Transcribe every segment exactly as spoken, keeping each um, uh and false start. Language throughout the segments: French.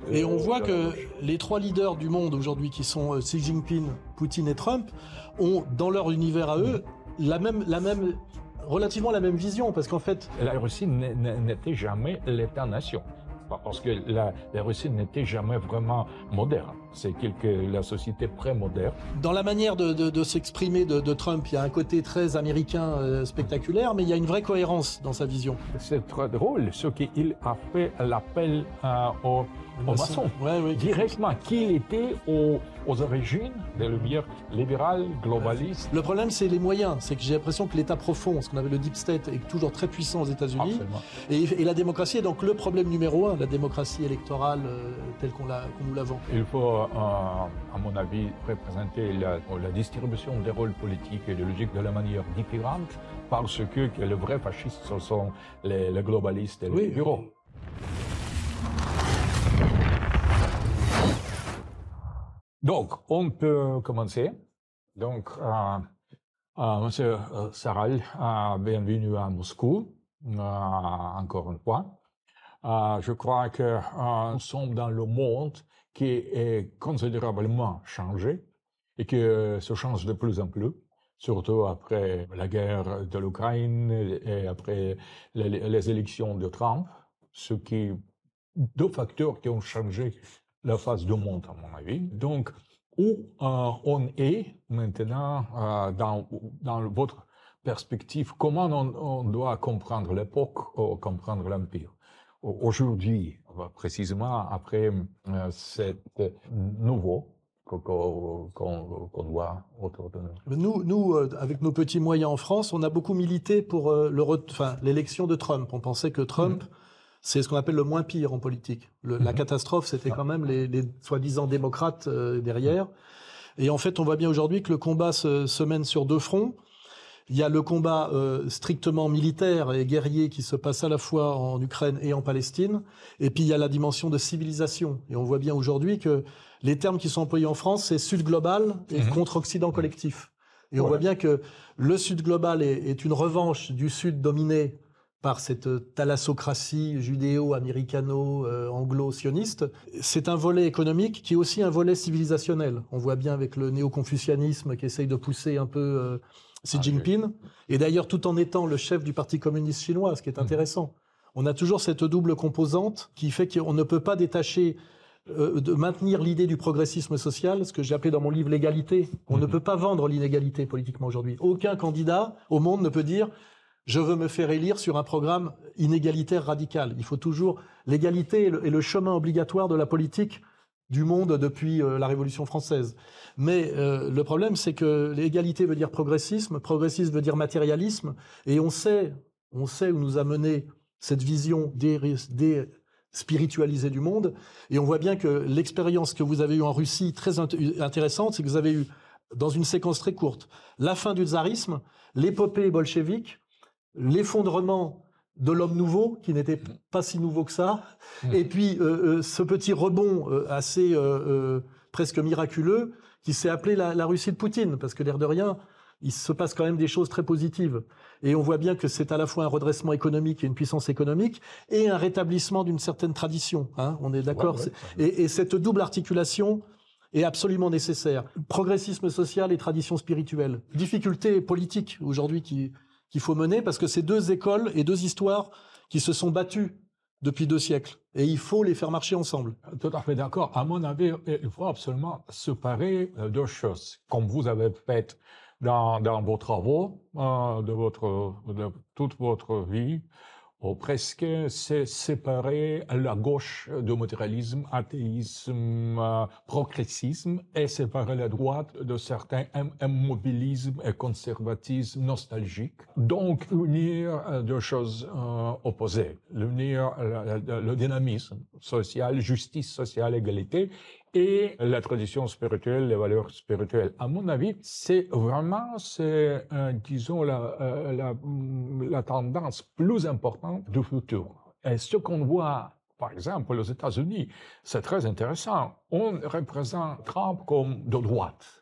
Et on voit que les trois leaders du monde aujourd'hui, qui sont Xi Jinping, Poutine et Trump, ont dans leur univers à eux la même, la même, relativement la même vision, parce qu'en fait... La Russie n'était jamais l'État-nation. Parce que la, la Russie n'était jamais vraiment moderne. C'est quelque la société pré-moderne. Dans la manière de, de, de s'exprimer de, de Trump, il y a un côté très américain euh, spectaculaire, mais il y a une vraie cohérence dans sa vision. C'est très drôle ce qu'il a fait l'appel euh, aux, aux maçons. Ouais, ouais, directement, qu'il était aux, aux origines des lumières libérales, globalistes. Le problème, c'est les moyens. C'est que j'ai l'impression que l'État profond, ce qu'on appelle le deep state, est toujours très puissant aux États-Unis. Et, et la démocratie est donc le problème numéro un, la démocratie électorale euh, telle qu'on qu'on nous la vend. Il faut, euh, à mon avis, représenter la, la distribution des rôles politiques et idéologiques de la manière différente, parce que, que les vrais fascistes, ce sont les, les globalistes et les oui, bureaux. Oui. Donc, on peut commencer. Donc, euh, euh, Monsieur Saral, euh, bienvenue à Moscou, euh, encore une fois. Euh, je crois que euh, nous sommes dans le monde qui est considérablement changé et qui se change de plus en plus, surtout après la guerre de l'Ukraine et après les, les élections de Trump, ce qui deux facteurs qui ont changé la face du monde, à mon avis. Donc, où euh, on est maintenant euh, dans, dans votre perspective, comment on, on doit comprendre l'époque ou comprendre l'Empire? Aujourd'hui, précisément après euh, cet nouveau qu'on qu qu voit autour de nous. Nous, nous euh, avec nos petits moyens en France, on a beaucoup milité pour euh, l'élection de Trump. On pensait que Trump, mmh. c'est ce qu'on appelle le moins pire en politique. Le, mmh. La catastrophe, c'était quand même les, les soi-disant démocrates euh, derrière. Et en fait, on voit bien aujourd'hui que le combat se, se mène sur deux fronts. Il y a le combat euh, strictement militaire et guerrier qui se passe à la fois en Ukraine et en Palestine. Et puis il y a la dimension de civilisation. Et on voit bien aujourd'hui que les termes qui sont employés en France, c'est Sud global et mmh. contre Occident collectif. Et on ouais. voit bien que le Sud global est, est une revanche du Sud dominé par cette thalassocratie judéo-américano-anglo-sioniste. C'est un volet économique qui est aussi un volet civilisationnel. On voit bien avec le néo-confucianisme qui essaye de pousser un peu euh, Xi Jinping, et d'ailleurs tout en étant le chef du Parti communiste chinois, ce qui est intéressant. On a toujours cette double composante qui fait qu'on ne peut pas détacher, euh, de maintenir l'idée du progressisme social, ce que j'ai appelé dans mon livre l'égalité. On mmh. ne peut pas vendre l'inégalité politiquement aujourd'hui. Aucun candidat au monde ne peut dire « je veux me faire élire sur un programme inégalitaire radical ». Il faut toujours... L'égalité est, est le chemin obligatoire de la politique du monde depuis euh, la Révolution française. Mais euh, le problème, c'est que l'égalité veut dire progressisme, progressisme veut dire matérialisme, et on sait, on sait où nous a mené cette vision déspiritualisée du monde, et on voit bien que l'expérience que vous avez eue en Russie, très int intéressante, c'est que vous avez eu, dans une séquence très courte, la fin du tsarisme, l'épopée bolchevique, l'effondrement de l'homme nouveau, qui n'était pas si nouveau que ça, mmh. et puis euh, ce petit rebond euh, assez euh, euh, presque miraculeux, qui s'est appelé la, la Russie de Poutine, parce que l'air de rien, il se passe quand même des choses très positives. Et on voit bien que c'est à la fois un redressement économique et une puissance économique, et un rétablissement d'une certaine tradition. Hein, on est d'accord ouais, ouais, et, et cette double articulation est absolument nécessaire. Progressisme social et tradition spirituelle. Difficulté politique aujourd'hui qui... qu'il faut mener, parce que c'est deux écoles et deux histoires qui se sont battues depuis deux siècles. Et il faut les faire marcher ensemble. Tout à fait d'accord. À mon avis, il faut absolument séparer deux choses, comme vous avez fait dans, dans vos travaux, euh, de, votre, de toute votre vie, ou presque, c'est séparer la gauche du matérialisme, athéisme, euh, progressisme, et séparer la droite de certains immobilismes et conservatisme nostalgique. Donc, unir euh, deux choses euh, opposées. Unir le, le, le dynamisme social, justice sociale, égalité, et la tradition spirituelle, les valeurs spirituelles. À mon avis, c'est vraiment, c'est, euh, disons, la, euh, la, la tendance plus importante du futur. Et ce qu'on voit, par exemple, aux États-Unis, c'est très intéressant. On représente Trump comme de droite.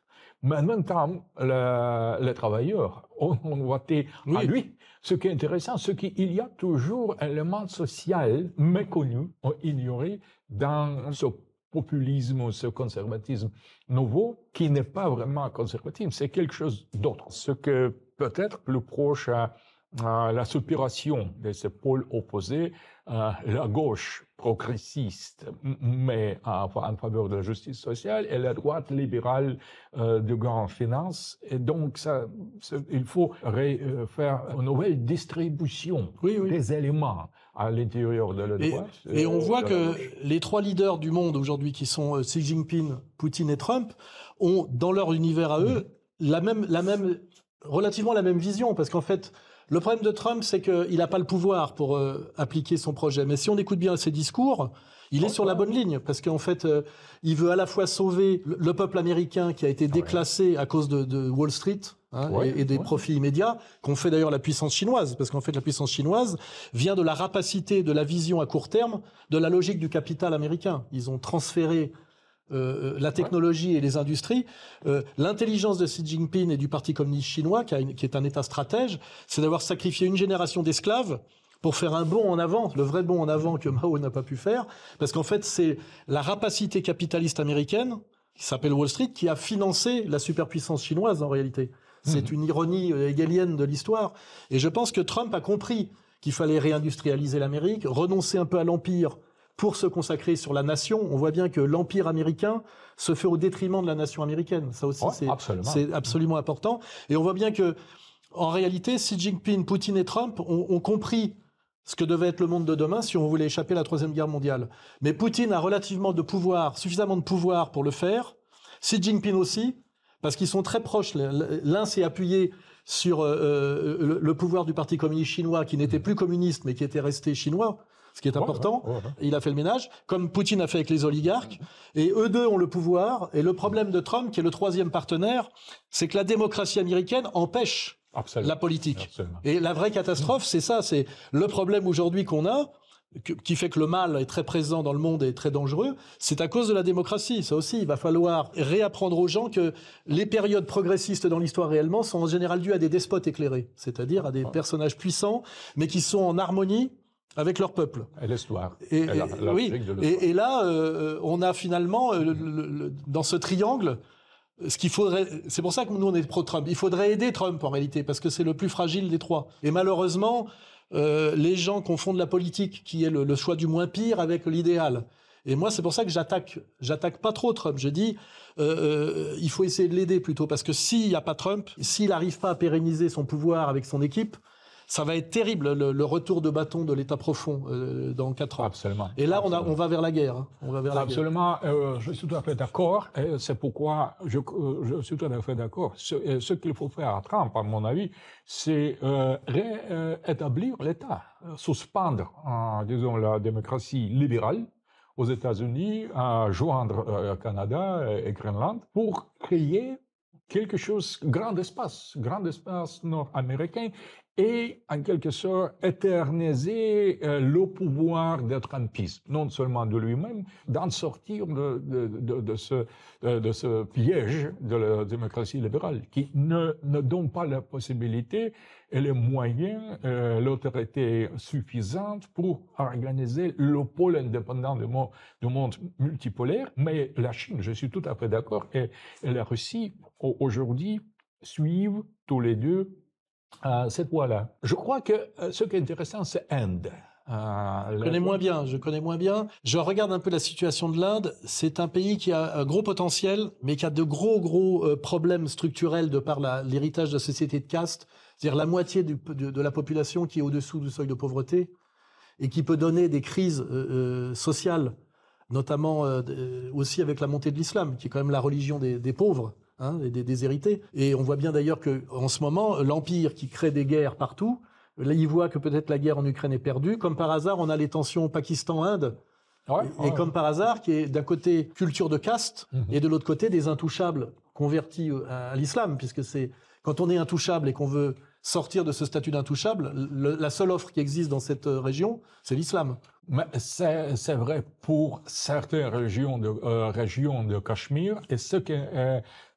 Mais en même temps, le, les travailleurs ont, ont voté oui. à lui. Ce qui est intéressant, c'est qu'il y a toujours un élément social méconnu, ignoré dans ce populisme, ce conservatisme nouveau, qui n'est pas vraiment conservatisme, c'est quelque chose d'autre. Ce que peut-être plus proche à, à la supération de ces pôles opposés, euh, la gauche progressiste, mais en, en faveur de la justice sociale, et la droite libérale euh, de grande finance. Et donc, ça, il faut ré, euh, faire une nouvelle distribution oui, oui. des éléments à l'intérieur de la droite. Et, et on voit que les trois leaders du monde aujourd'hui, qui sont Xi Jinping, Poutine et Trump, ont dans leur univers à eux mmh. la même, la même, relativement la même vision, parce qu'en fait, le problème de Trump, c'est qu'il n'a pas le pouvoir pour euh, appliquer son projet. Mais si on écoute bien ses discours, il est sur la bonne ligne, parce qu'en fait, euh, il veut à la fois sauver le, le peuple américain qui a été déclassé à cause de, de Wall Street hein, ouais, et, et des ouais. profits immédiats, qu'ont fait d'ailleurs la puissance chinoise, parce qu'en fait, la puissance chinoise vient de la rapacité, de la vision à court terme, de la logique du capital américain. Ils ont transféré Euh, la technologie ouais. et les industries. Euh, l'intelligence de Xi Jinping et du Parti communiste chinois, qui, a une, qui est un État stratège, c'est d'avoir sacrifié une génération d'esclaves pour faire un bond en avant, le vrai bond en avant que Mao n'a pas pu faire, parce qu'en fait, c'est la rapacité capitaliste américaine, qui s'appelle Wall Street, qui a financé la superpuissance chinoise, en réalité. C'est mmh. une ironie hegelienne de l'histoire. Et je pense que Trump a compris qu'il fallait réindustrialiser l'Amérique, renoncer un peu à l'empire, pour se consacrer sur la nation. On voit bien que l'empire américain se fait au détriment de la nation américaine. Ça aussi, ouais, c'est, absolument. c'est absolument important. Et on voit bien que, en réalité, Xi Jinping, Poutine et Trump ont, ont compris ce que devait être le monde de demain si on voulait échapper à la Troisième Guerre mondiale. Mais Poutine a relativement de pouvoir, suffisamment de pouvoir pour le faire. Xi Jinping aussi, parce qu'ils sont très proches. L'un s'est appuyé sur euh, le, le pouvoir du Parti communiste chinois, qui n'était plus communiste, mais qui était resté chinois. Ce qui est important, ouais, ouais, ouais. Il a fait le ménage, comme Poutine a fait avec les oligarques, et eux deux ont le pouvoir, et le problème de Trump, qui est le troisième partenaire, c'est que la démocratie américaine empêche Absolument. la politique. Absolument. Et la vraie catastrophe, c'est ça, c'est le problème aujourd'hui qu'on a, qui fait que le mal est très présent dans le monde et très dangereux, c'est à cause de la démocratie. Ça aussi, il va falloir réapprendre aux gens que les périodes progressistes dans l'histoire réellement sont en général dues à des despotes éclairés, c'est-à-dire à des personnages puissants, mais qui sont en harmonie avec leur peuple. Et l'histoire. Et, et, la, la oui. Et, et là, euh, on a finalement, euh, le, le, dans ce triangle, ce qu'il faudrait... C'est pour ça que nous, on est pro-Trump. Il faudrait aider Trump, en réalité, parce que c'est le plus fragile des trois. Et malheureusement, euh, les gens confondent la politique, qui est le, le choix du moins pire, avec l'idéal. Et moi, c'est pour ça que j'attaque, j'attaque pas trop Trump. Je dis, euh, euh, il faut essayer de l'aider plutôt, parce que s'il n'y a pas Trump, s'il n'arrive pas à pérenniser son pouvoir avec son équipe, ça va être terrible, le, le retour de bâton de l'État profond euh, dans quatre ans. Absolument. Et là, Absolument. On, a, on va vers la guerre. Hein. On va vers la Absolument, guerre. Euh, je suis tout à fait d'accord. Et c'est pourquoi je, euh, je suis tout à fait d'accord. Ce, ce qu'il faut faire à Trump, à mon avis, c'est euh, réétablir l'État, suspendre, euh, disons, la démocratie libérale aux États-Unis, à joindre euh, Canada et Groenland pour créer quelque chose, grand espace, grand espace nord-américain, et en quelque sorte éterniser euh, le pouvoir de Trumpisme, non seulement de lui-même, d'en sortir de, de, de, de, ce, de, de ce piège de la démocratie libérale, qui ne, ne donne pas la possibilité et les moyens, euh, l'autorité suffisante pour organiser le pôle indépendant du monde, du monde multipolaire. Mais la Chine, je suis tout à fait d'accord, et, et la Russie, aujourd'hui, suivent tous les deux Euh, cette voie-là. Je crois que euh, ce qui est intéressant, c'est Inde. Euh, je connais moins bien, je connais moins bien. Je regarde un peu la situation de l'Inde. C'est un pays qui a un gros potentiel, mais qui a de gros, gros euh, problèmes structurels de par la, l'héritage de la société de caste. C'est-à-dire la moitié du, de, de la population qui est au-dessous du seuil de pauvreté et qui peut donner des crises euh, sociales, notamment euh, aussi avec la montée de l'islam, qui est quand même la religion des, des pauvres. Hein, des, des hérités. Et on voit bien d'ailleurs que, en ce moment, l'Empire qui crée des guerres partout, là, il voit que peut-être la guerre en Ukraine est perdue. Comme par hasard, on a les tensions Pakistan-Inde. Ouais, et, ouais. et comme par hasard, qui est d'un côté culture de caste, mm-hmm. et de l'autre côté des intouchables convertis à, à l'islam, puisque c'est quand on est intouchable et qu'on veut sortir de ce statut d'intouchable, le, la seule offre qui existe dans cette région, c'est l'islam. Mais c'est, c'est vrai pour certaines régions de, euh, régions de Cachemire, et ce qui est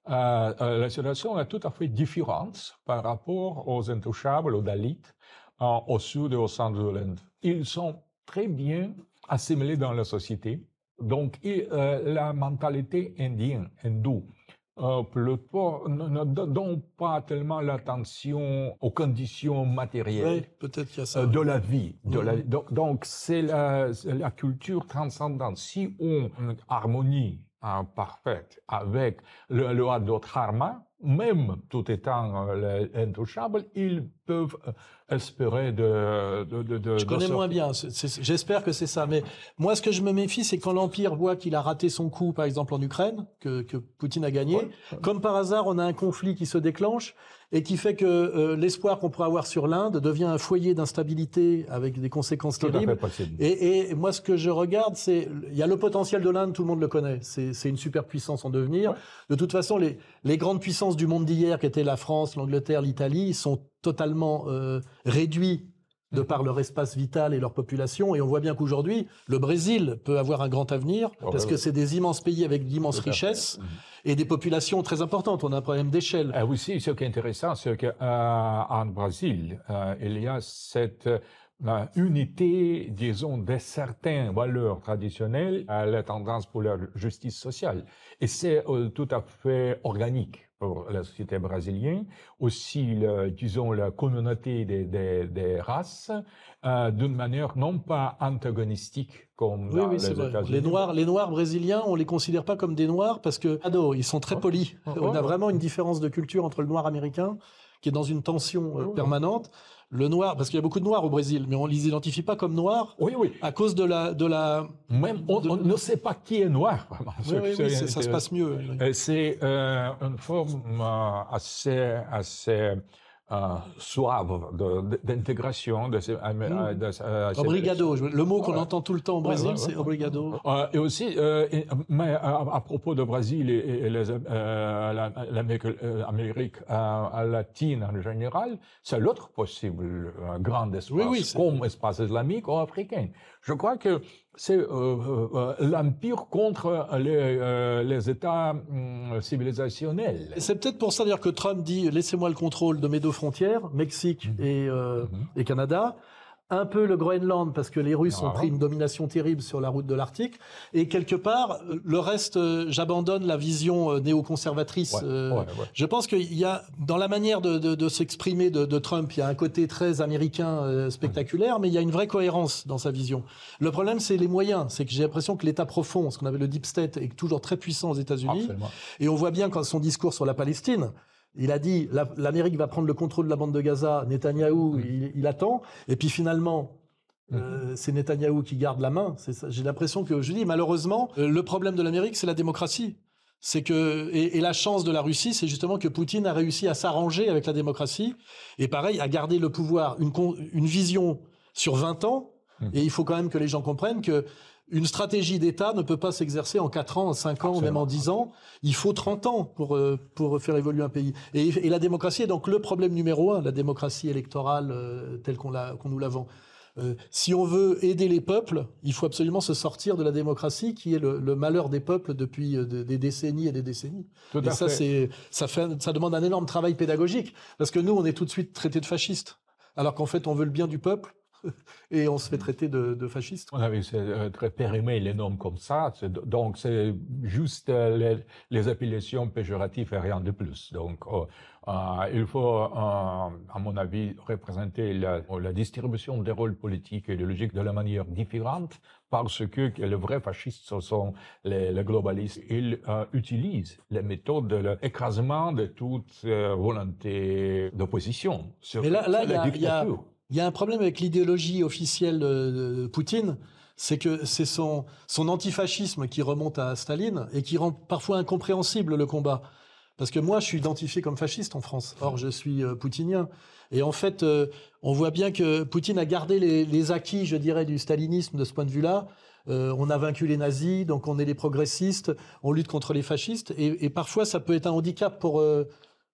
euh, euh, la situation est tout à fait différente par rapport aux intouchables, aux Dalits, euh, au sud et au centre de l'Inde. Ils sont très bien assimilés dans la société. Donc, et, euh, la mentalité indienne, hindoue, euh, plutôt, ne, ne donne pas tellement l'attention aux conditions matérielles. Oui, peut-être qu'il y a ça. Euh, de la vie. De Mmh. la, donc, donc, c'est la, la culture transcendante. Si on harmonie hein, parfaite avec le, le Dharma, même tout étant euh, intouchable, ils peuvent espérer de... de, de, de Je connais de moins bien, c'est- c'est- j'espère que c'est ça. Mais moi, ce que je me méfie, c'est quand l'Empire voit qu'il a raté son coup, par exemple en Ukraine, que, que Poutine a gagné. Ouais. Comme par hasard, on a un conflit qui se déclenche et qui fait que euh, l'espoir qu'on pourrait avoir sur l'Inde devient un foyer d'instabilité avec des conséquences Tout à fait terribles. possible. Et, et moi, ce que je regarde, c'est il y a le potentiel de l'Inde, tout le monde le connaît. C'est c'est une superpuissance en devenir. Ouais. De toute façon, les, les grandes puissances du monde d'hier, qui étaient la France, l'Angleterre, l'Italie, sont totalement euh, réduits de par leur espace vital et leur population. Et on voit bien qu'aujourd'hui, le Brésil peut avoir un grand avenir, Oh, parce ouais, que ouais. c'est des immenses pays avec d'immenses Tout à fait. richesses Mhm. et des populations très importantes. On a un problème d'échelle. Euh, aussi, ce qui est intéressant, c'est qu'en Brésil, euh, il y a cette euh, unité, disons, de certaines valeurs traditionnelles, à la tendance pour la justice sociale. Et c'est euh, tout à fait organique pour la société brésilienne. Aussi, le, disons, la communauté des, des, des races, euh, d'une manière non pas antagonistique comme Oui, dans oui, les c'est vrai. États-Unis. Les Noirs, les Noirs brésiliens, on les considère pas comme des Noirs parce que, ado, ils sont très Ouais. polis. Ouais, On a ouais. vraiment une différence de culture entre le Noir américain, qui est dans une tension euh, Ouais, ouais. permanente, le Noir, parce qu'il y a beaucoup de Noirs au Brésil, mais on les identifie pas comme Noirs Oui, oui. à cause de la, de la. Même on, de- on ne sait pas qui est noir, vraiment. Oui, oui, oui, c'est- ça se passe mieux. Euh, C'est euh, une forme euh, assez, assez euh, suave de- de- d'intégration de, ces- euh, Mm. de, euh, ces- Obrigado, je- le mot qu'on Ouais. entend tout le temps au Ouais, Brésil, ouais, c'est ouais. obrigado. Euh, et aussi, euh, et- mais à, à propos de Brésil et, et les, euh, la- l'Amérique euh, Amérique, euh, latine en général, c'est l'autre possible euh, grand espace, Oui, oui, c'est- comme espace islamique ou africain. Je crois que c'est euh, euh, l'empire contre les, euh, les États hum, civilisationnels. Et c'est peut-être pour ça d'ailleurs que Trump dit laissez-moi le contrôle de mes deux frontières, Mexique Mhm. et, euh, Mhm. et Canada. Un peu le Groenland parce que les Russes ont Ah. pris une domination terrible sur la route de l'Arctique. Et quelque part, euh, le reste, euh, j'abandonne la vision euh, néoconservatrice. Ouais, euh, ouais, ouais. Je pense qu'il y a, dans la manière de, de, de s'exprimer de, de Trump, il y a un côté très américain euh, spectaculaire, mais il y a une vraie cohérence dans sa vision. Le problème, c'est les moyens. C'est que j'ai l'impression que l'État profond, ce qu'on appelle le deep state, est toujours très puissant aux États-Unis. Absolument. Et on voit bien quand son discours sur la Palestine, il a dit la- l'Amérique va prendre le contrôle de la bande de Gaza, Netanyahou, Mm. il, il attend, et puis finalement, Mm. euh, c'est Netanyahou qui garde la main. C'est ça. J'ai l'impression que, je dis, malheureusement, euh, le problème de l'Amérique, c'est la démocratie. C'est que et, et la chance de la Russie, c'est justement que Poutine a réussi à s'arranger avec la démocratie et pareil à garder le pouvoir, une, con- une vision sur vingt ans. Mm. Et il faut quand même que les gens comprennent que une stratégie d'État ne peut pas s'exercer en quatre ans, en cinq ans, Absolument. même en dix ans. Il faut trente ans pour, euh, pour faire évoluer un pays. Et, et la démocratie est donc le problème numéro un, la démocratie électorale euh, telle qu'on l'a, qu'on nous la vend. Euh, si on veut aider les peuples, il faut absolument se sortir de la démocratie qui est le, le malheur des peuples depuis euh, des, des décennies et des décennies. Tout Et à ça, fait. c'est, ça, fait, ça demande un énorme travail pédagogique parce que nous, on est tout de suite traités de fascistes, alors qu'en fait, on veut le bien du peuple et on se fait traiter de, de fascistes. On avait c'est, euh, très périmé les noms comme ça, c'est- donc c'est juste euh, les, les appellations péjoratives et rien de plus. Donc euh, euh, il faut, euh, à mon avis, représenter la, la distribution des rôles politiques et idéologiques de la manière différente parce que les vrais fascistes ce sont les, les globalistes. Ils euh, utilisent les méthodes de l'écrasement de toute euh, volonté d'opposition. sur- Mais là, là, sur il y la a- il y a- dictature. Il y a un problème avec l'idéologie officielle de Poutine, c'est que c'est son, son antifascisme qui remonte à Staline et qui rend parfois incompréhensible le combat. Parce que moi, je suis identifié comme fasciste en France. Or, je suis euh, poutinien. Et en fait, euh, on voit bien que Poutine a gardé les, les acquis, je dirais, du stalinisme de ce point de vue-là. Euh, on a vaincu les nazis, donc on est les progressistes, on lutte contre les fascistes. Et, et parfois, ça peut être un handicap pour... euh,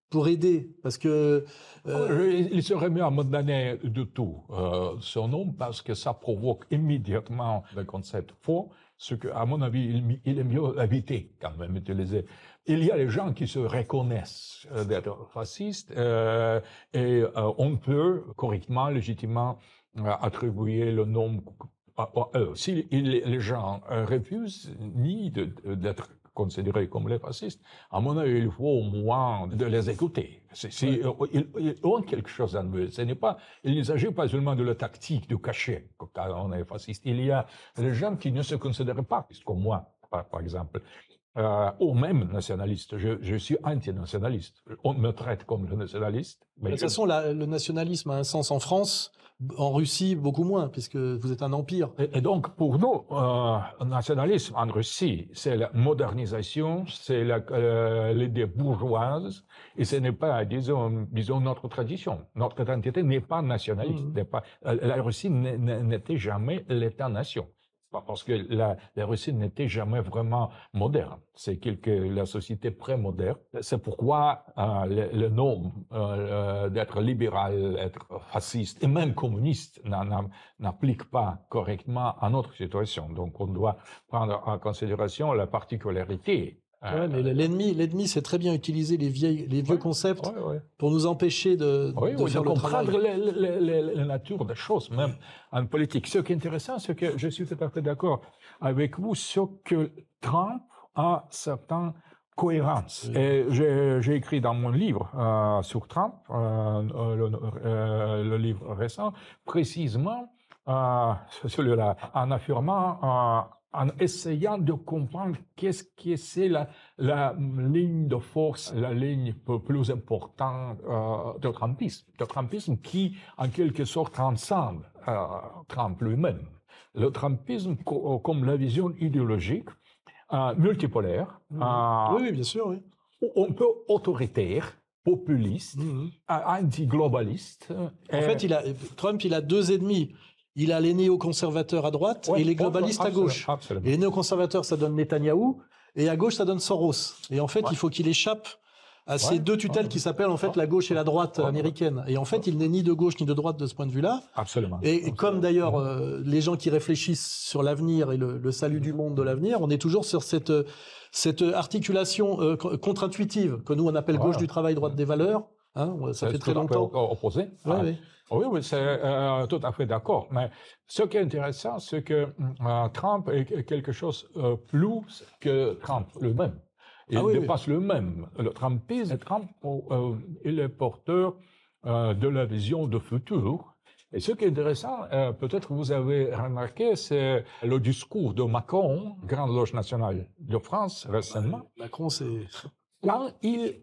pour aider, parce que... Euh... Il serait mieux à me donner de tout euh, son nom, parce que ça provoque immédiatement le concept faux, ce que, à mon avis, il, il est mieux éviter quand même utiliser. Il y a les gens qui se reconnaissent euh, d'être fascistes euh, et euh, on peut correctement, légitimement euh, attribuer le nom à eux. Si les gens euh, refusent ni d'être considérés comme les fascistes, à mon avis, il faut au moins de les écouter. C'est, c'est, ouais. ils, ils ont quelque chose en eux. Ce n'est pas, il ne s'agit pas seulement de la tactique, du cachet, quand on est fasciste. Il y a des gens qui ne se considèrent pas, comme moi, par, par exemple, euh, ou même nationaliste. Je, je suis anti-nationaliste. On me traite comme le nationaliste. Mais de toute je... façon, la, le nationalisme a un sens en France. En Russie, beaucoup moins, puisque vous êtes un empire. Et, et donc, pour nous, euh, le nationalisme en Russie, c'est la modernisation, c'est euh, l'idée bourgeoise, et ce n'est pas, disons, disons, notre tradition. Notre identité n'est pas nationaliste. Mmh. N'est pas, la Russie n'était jamais l'État-nation. Parce que la, la Russie n'était jamais vraiment moderne. C'est quelque, la société pré-moderne. C'est pourquoi euh, le, le nom euh, d'être libéral, être fasciste et même communiste n'applique pas correctement à notre situation. Donc on doit prendre en considération la particularité. Ouais, mais l'ennemi, l'ennemi, c'est très bien utiliser les vieilles, les vieux ouais, concepts ouais, ouais. pour nous empêcher de, oui, de oui, faire de le comprendre travail. la nature des choses, même en politique. Ce qui est intéressant, c'est que je suis tout à fait d'accord avec vous sur que Trump a certaines cohérences. Oui. Et j'ai, j'ai écrit dans mon livre euh, sur Trump, euh, le, euh, le livre récent, précisément euh, celui-là, en affirmant euh, en essayant de comprendre qu'est-ce que c'est la, la ligne de force, la ligne plus importante euh, du Trumpisme. Le Trumpisme qui, en quelque sorte, transcende euh, Trump lui-même. Le Trumpisme co- comme la vision idéologique euh, multipolaire. Mmh. Euh, oui, bien sûr, oui. On peut autoritaire, populiste, mmh. anti-globaliste. En et... fait, il a, Trump, il a deux ennemis. Il a les néoconservateurs à droite ouais, et les globalistes absolument, à gauche. Absolument. Et les néoconservateurs, ça donne Netanyahou, et à gauche, ça donne Soros. Et en fait, ouais. il faut qu'il échappe à ces ouais. deux tutelles ouais. qui s'appellent en fait ouais. la gauche et la droite ouais. américaine. Et en fait, ouais. il n'est ni de gauche ni de droite de ce point de vue-là. Absolument. Et, et absolument. comme d'ailleurs euh, les gens qui réfléchissent sur l'avenir et le, le salut du monde de l'avenir, on est toujours sur cette, cette articulation euh, contre-intuitive que nous on appelle ouais. gauche du travail, droite des valeurs. Hein, ça c'est fait très longtemps. Opposé. Ouais, ah. oui. Oui, oui, c'est euh, tout à fait d'accord. Mais ce qui est intéressant, c'est que euh, Trump est quelque chose euh, plus que Trump lui-même. Il ah, oui, dépasse oui. le même. Le Trumpisme, et Trump, euh, il est porteur euh, de la vision de futur. Et ce qui est intéressant, euh, peut-être vous avez remarqué, c'est le discours de Macron, Grande Loge nationale de France, récemment. Ouais, Macron, c'est... Quand il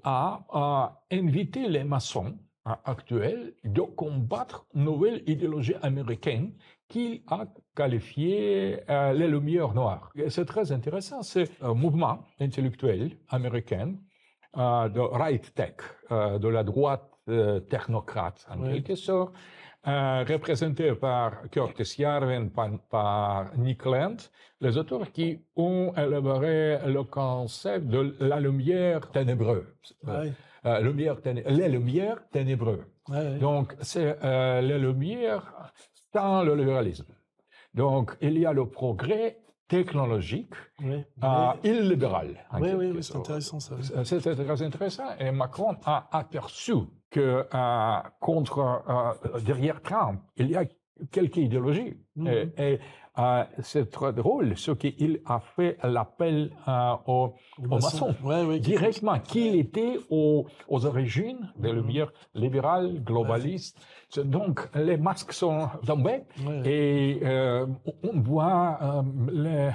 a euh, invité les maçons actuel de combattre une nouvelle idéologie américaine qu'il a qualifiée euh, les Lumières noires. Et c'est très intéressant, c'est un mouvement intellectuel américain euh, de right tech, euh, de la droite euh, technocrate en oui. quelque sorte, euh, représenté par Curtis Yarvin, par, par Nick Land, les auteurs qui ont élaboré le concept de la lumière ténébreuse. Oui. Euh, lumière téné- les lumières ténébreuses. Ouais, ouais. Donc, c'est euh, les lumières sans le libéralisme. Donc, il y a le progrès technologique oui, euh, illibéral. Oui, oui, oui, c'est intéressant ça. Oui. C'est très intéressant. Et Macron a aperçu que euh, contre, euh, derrière Trump, il y a quelques idéologies. Mm-hmm. Et, et euh, c'est très drôle ce qu'il a fait l'appel euh, aux, aux maçons, ouais, ouais, directement, qu'il était aux, aux origines des mm-hmm. lumières libérales, globalistes. Ouais. Donc, les masques sont tombés ouais. et euh, on voit euh, les,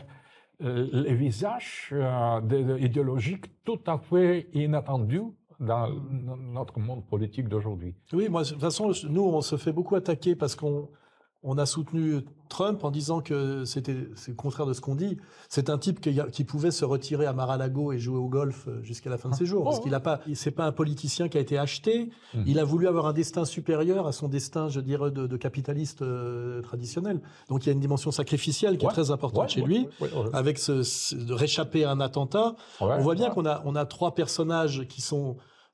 les visages euh, idéologiques tout à fait inattendus dans notre monde politique d'aujourd'hui. Oui, moi, de toute façon, nous, on se fait beaucoup attaquer parce qu'on on a soutenu Trump en disant que c'était c'est le contraire de ce qu'on dit. C'est un type qui, qui pouvait se retirer à Mar-a-Lago et jouer au golf jusqu'à la fin de ses jours. Parce qu'il a pas, c'est pas un politicien qui a été acheté. Mmh. Il a voulu avoir un destin supérieur à son destin, je dirais, de, de capitaliste euh, traditionnel. Donc il y a une dimension sacrificielle qui ouais. est très importante ouais, chez lui, ouais, ouais, ouais. avec ce, ce, de réchapper à un attentat. Ouais, on voit bien ouais. qu'on a on a trois personnages qui sont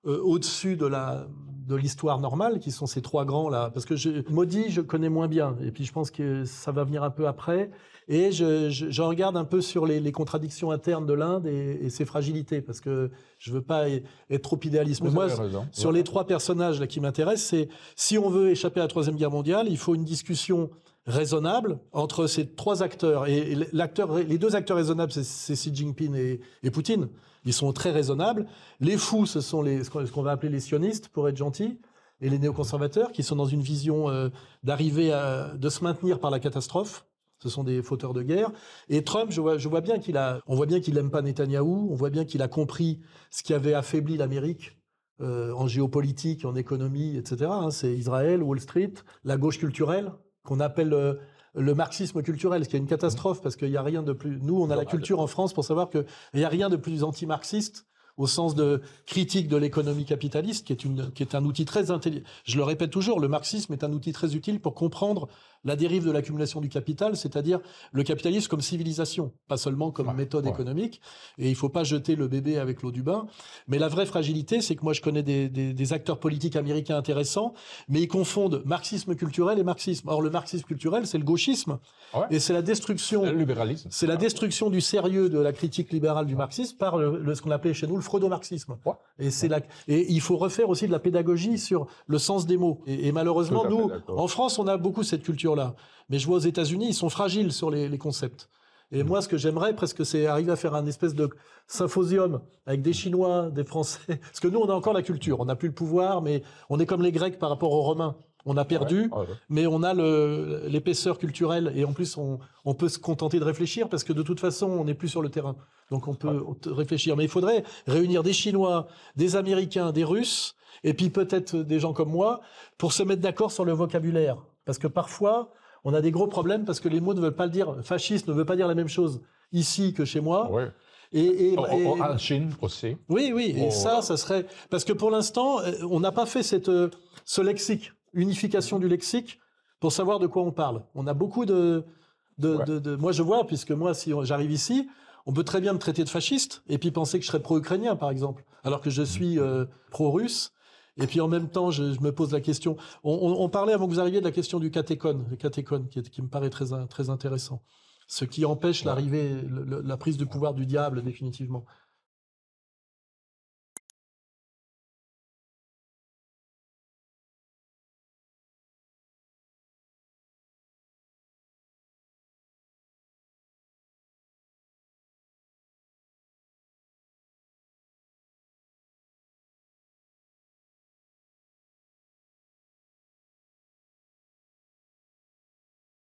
euh, au-dessus de la de l'histoire normale, qui sont ces trois grands là. Parce que je, Modi, je connais moins bien, et puis je pense que ça va venir un peu après. Et je, je, je regarde un peu sur les, les contradictions internes de l'Inde et, et ses fragilités, parce que je veux pas être trop idéaliste. Mais moi, sur les trois personnages là qui m'intéressent, c'est si on veut échapper à la Troisième Guerre mondiale, il faut une discussion raisonnable entre ces trois acteurs. Et, et l'acteur, les deux acteurs raisonnables, c'est Xi Jinping et, et Poutine. Ils sont très raisonnables. Les fous, ce sont les, ce qu'on va appeler les sionistes, pour être gentil, et les néoconservateurs, qui sont dans une vision euh, d'arriver à de se maintenir par la catastrophe. Ce sont des fauteurs de guerre. Et Trump, je vois, je vois bien qu'il a, on voit bien qu'il n'aime pas Netanyahou. On voit bien qu'il a compris ce qui avait affaibli l'Amérique euh, en géopolitique, en économie, et cetera. Hein, c'est Israël, Wall Street, la gauche culturelle, qu'on appelle euh, le marxisme culturel, ce qui est une catastrophe parce qu'il n'y a rien de plus. Nous, on a la culture en France pour savoir qu'il n'y a rien de plus anti-marxiste au sens de critique de l'économie capitaliste, qui est, une, qui est un outil très intelligent. Je le répète toujours, le marxisme est un outil très utile pour comprendre la dérive de l'accumulation du capital, c'est-à-dire le capitalisme comme civilisation, pas seulement comme ouais, méthode ouais. économique. Et il ne faut pas jeter le bébé avec l'eau du bain. Mais la vraie fragilité, c'est que moi, je connais des, des, des acteurs politiques américains intéressants, mais ils confondent marxisme culturel et marxisme. Or, le marxisme culturel, c'est le gauchisme. Ouais. Et c'est la destruction... Le libéralisme. C'est la destruction du sérieux de la critique libérale du ouais. marxisme par le, le, ce qu'on appelait chez nous le freudo-marxisme. Ouais. Et, c'est ouais. la, et il faut refaire aussi de la pédagogie sur le sens des mots. Et, et malheureusement, nous, en France, on a beaucoup cette culture là. Mais je vois aux États-Unis, ils sont fragiles sur les, les concepts. Et mmh. moi, ce que j'aimerais presque, c'est arriver à faire un espèce de symposium avec des Chinois, des Français. Parce que nous, on a encore la culture. On n'a plus le pouvoir, mais on est comme les Grecs par rapport aux Romains. On a perdu, ouais, ouais. mais on a le, l'épaisseur culturelle. Et en plus, on, on peut se contenter de réfléchir parce que de toute façon, on n'est plus sur le terrain. Donc, on peut ouais. réfléchir. Mais il faudrait réunir des Chinois, des Américains, des Russes, et puis peut-être des gens comme moi, pour se mettre d'accord sur le vocabulaire. Parce que parfois... on a des gros problèmes parce que les mots ne veulent pas le dire. Fasciste ne veut pas dire la même chose ici que chez moi. Oui. Et, et, oh, et oh, en Chine aussi. Oui, oui. Oh. Et ça, ça serait parce que pour l'instant, on n'a pas fait cette ce lexique, unification du lexique pour savoir de quoi on parle. On a beaucoup de de, ouais. de, de moi je vois puisque moi si j'arrive ici, on peut très bien me traiter de fasciste et puis penser que je serais pro-ukrainien par exemple, alors que je suis euh, pro-russe. Et puis en même temps, je, je me pose la question. On, on, on parlait avant que vous arriviez de la question du catéchone, le catéchone qui, est, qui me paraît très, très intéressant. Ce qui empêche ouais. l'arrivée, le, la prise de pouvoir du diable définitivement.